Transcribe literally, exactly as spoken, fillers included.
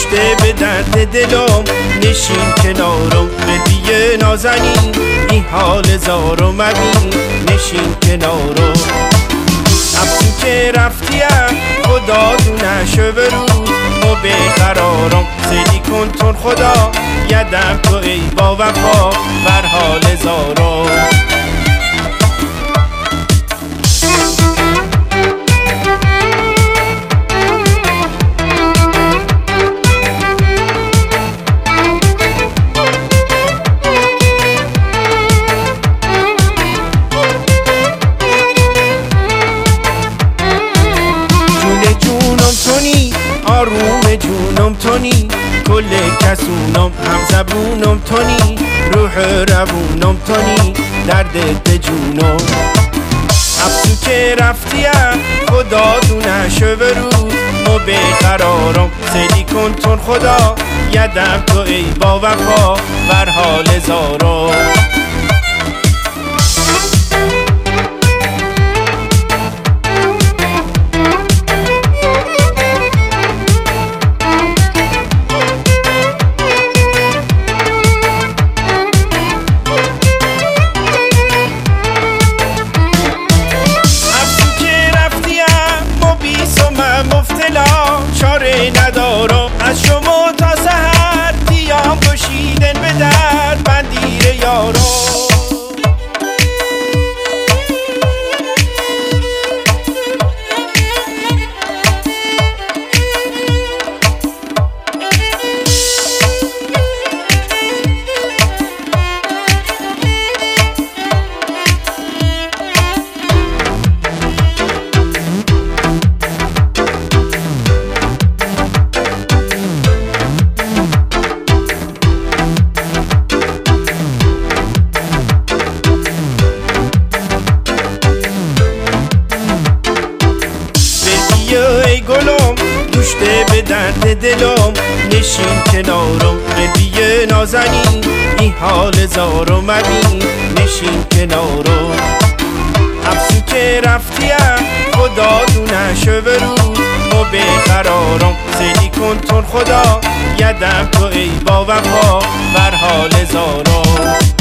گوشته به درد دلم، نشین کنارم بدیه نازنین، این حال زارو مبین نشین کنارم. افسون که رفتیم خدا دونشو برود، ما بیقرارم سیدی کن تون خدا، یدم تو ای با وفا بر حال زارم. آروم جونم تونی، کل کسونم هم زبونم تونی، روح روونم تونی، درد به جونم. افسون که رفتیم خدا دونشو برود، ما بیقرارم سیدی کن تون خدا، یدم تو ای با وفا بر حال زارم. چاره ندارم از شما تا سحر، دیام کشیدن به در بندیر یارم. ای گلم گوشته به درد دلم، نشین کنارم بدیه نازنین، این حال زارو مبین نشین کنارم. افسون که رفتیم خدا دونشو برود، ما بیقرارم سیدی کن تون خدا، یدم تو ای با وفا بر حال زارم.